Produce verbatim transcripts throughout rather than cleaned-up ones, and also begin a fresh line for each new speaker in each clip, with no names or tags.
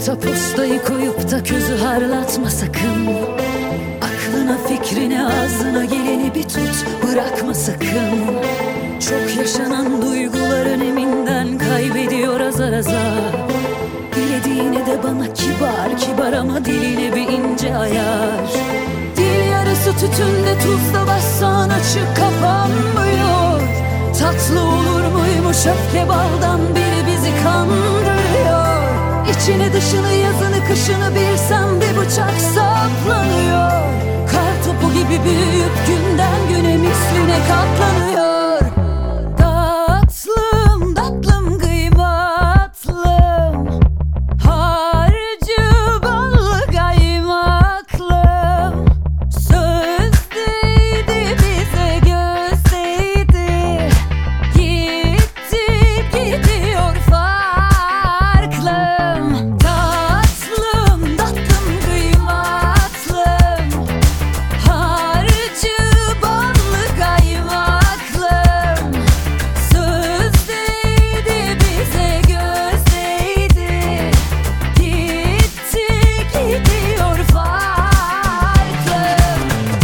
da postayı koyup da közü harlatma sakın. Aklına fikrine ağzına geleni bir tut, bırakma sakın. Çok yaşanan duygular öneminden kaybediyor azar azar. Dilediğine de bana kibar kibar ama diline bir ince ayar. Dil yarısı tütünde tuzla bassan açık kapanmıyor. Tatlı olur muymuş öfke baldan biri bizi kandırıyor. İçini dışını yazını kışını bilsem bir bıçak saplanıyor. Kar topu gibi büyüyüp günden güne misline katlanıyor. Tatlım tatlım kıymatlım, harcı ballı kaymaklım. Sözdeydi bize gözdeydi, gitti gidiyor farklım. Tatlım tatlım kıymatlım, harcı ballı kaymaklım. Sözdeydi bize gözdeydi, gitti gidiyor farklım.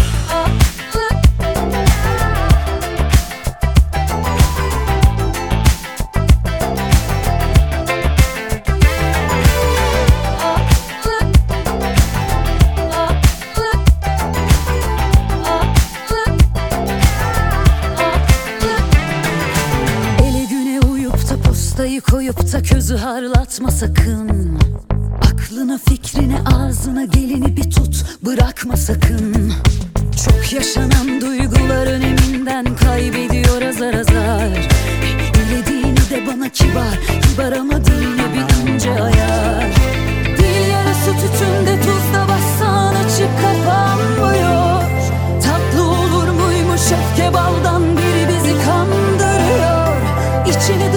Ele güne uyup da postayı koyup da közü harlatma sakın. Aklına fikrine ağzına geleni bir tut, bırakma sakın. Çok yaşanan duygular öneminden kaybediyor azar azar. Dilediğini de bana kibar kibar ama diline bir ince ayar. Dil yarısı tütünde tuzla bassan açık kapanmıyor. Tatlı olur muymuş öfke baldan biri bizi kandırıyor. İçini